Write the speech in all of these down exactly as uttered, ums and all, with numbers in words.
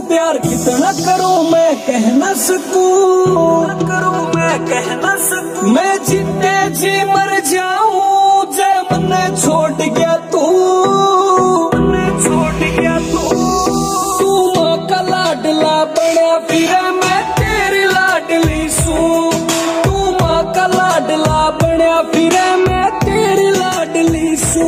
प्यार कितना करूं मैं कह न सकूं, करूं मैं कह न सकूं। मैं जितने जी मर जाऊं जय मन्ने छोड़ गया तू, मन्ने छोड़ गया तू। तू मां का लाडला बना फिर मैं तेरी लाडली सू, तू मां का लाडला बना फिर मैं तेरी लाडली सू।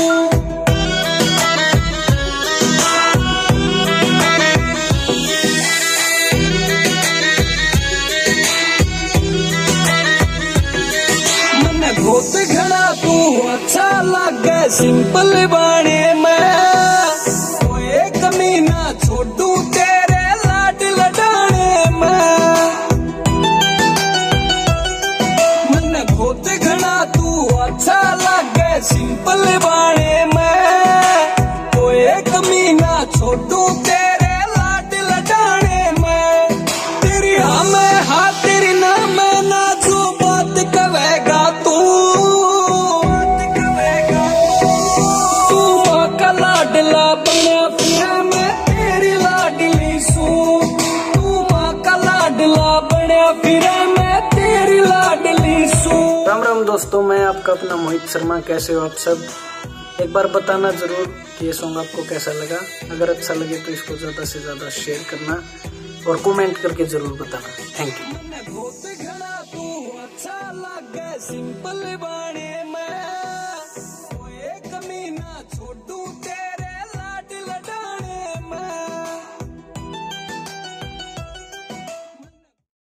बहुत घना तू अच्छा लगे सिंपल बाणे में, कोई कमी ना छोड़ू तेरे लाड लडाने में। मन बहुत घना तू अच्छा लगे सिंपल बाणे में, कोई कमी ना छोड़ू तेरे लाड लडाने में। तेरी हाँ मैं हाँ तेरी ना मैं ना जो बात कहेगा तू, लाडला बना फिर मैं तेरी लाडली सू, तू मां का लाडला बना फिर मैं तेरी लाडली सू। राम राम दोस्तों, मैं आपका अपना मोहित शर्मा। कैसे हो आप सब? एक बार बताना जरूर कि ये सॉन्ग आपको कैसा लगा। अगर अच्छा लगे तो इसको ज्यादा से ज्यादा शेयर करना और कमेंट करके जरूर बताना। Thank you.